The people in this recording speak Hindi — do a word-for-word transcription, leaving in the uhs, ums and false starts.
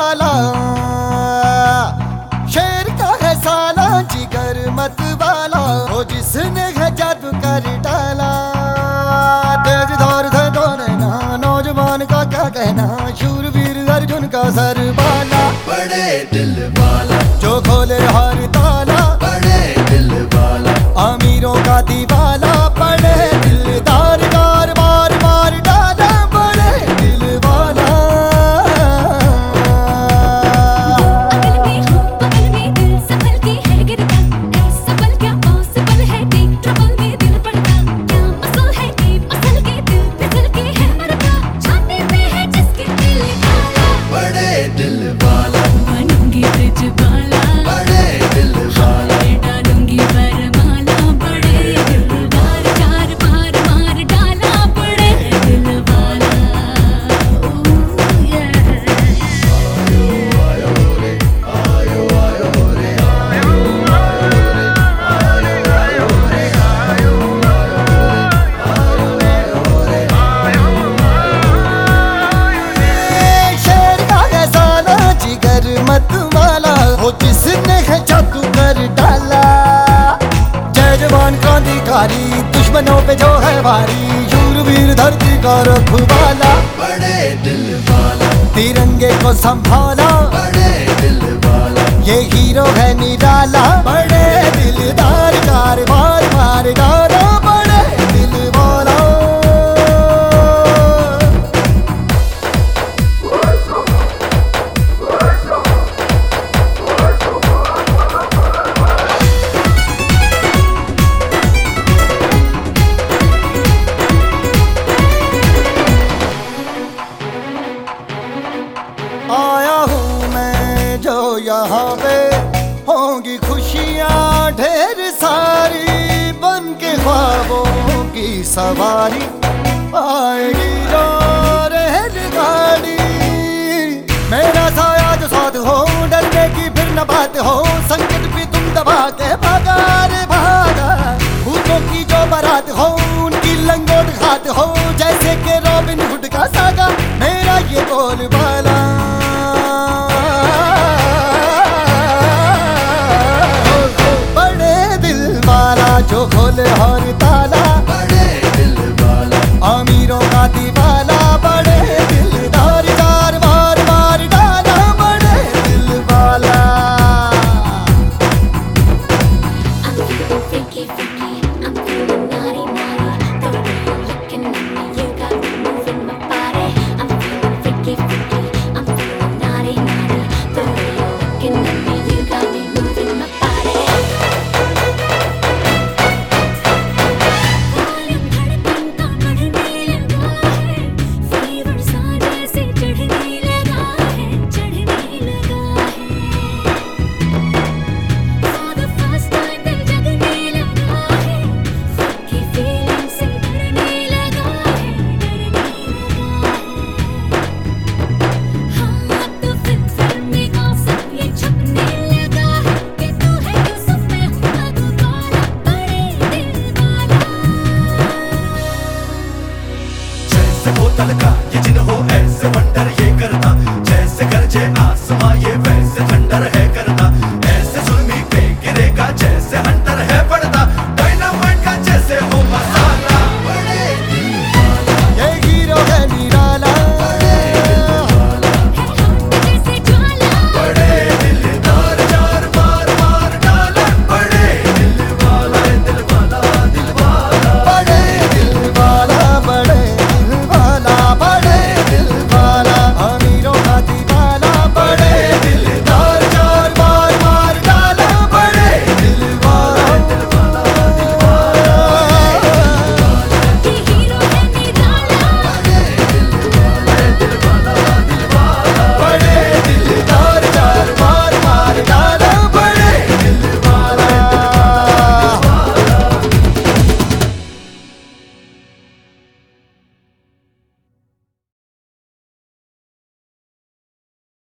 वाला, शेर का है साला जिगर मत वाला, वो जिसने है जादू कर डाला। तेज धार थे दोने ना, नौजवान का क्या कहना, शूरवीर अर्जुन का सर वाला, बड़े दिल वाला, जो खोले हर ताला, बड़े दिल वाला, अमीरों का दीवाला, बड़े दिलदार कार मार मार डाला, बड़े दिल वाला। अकल में हो बगल में दिल संभल के है गिरता, ऐसा पल क्या पॉसिबल है, देख ट्रबल में दिल पड़ता, क्या मसल है कि मसल के दिल फिसल के है मरता, छाती पे है जिसके दिल काला, बड़े दिल वाला, बनूंगी ब्रिज वाला, बड़े दिल वाला, डालूंगी वरमाला, बड़े दिल वाला, चार बार मार डाला, बड़े दिल वाला। ओह yeah। शेर का है साला जिगर मत वाला, हो जिसने है जादू कर डाला। जय जवान क्रांतिकारी, दुश्मनों पे जो है भारी, शूरवीर धरती का रखवाला, बड़े दिल वाला, तिरंगे को संभाला, बड़े दिल वाला, ये हीरो है निराला, बड़े दिलदार कार मार मार डाला, बड़े दिल वाला। आया हूँ मैं जो यहाँ पे, होंगी खुशियाँ ढेर सारी, बन के ख्वाबों की सवारी, आएगी जो रेलगाड़ी। मेरा साया जो साथ हो, डरने की फिर न बात हो, संकट भी तुम दबा के भागा रे भागा, भूतों की जो बारात हो, उनकी लंगोट घात हो, जैसे के रॉबिन हुड का सागा, मेरा ये बोलबाला। बड़े दिल वाला, जो खोले हर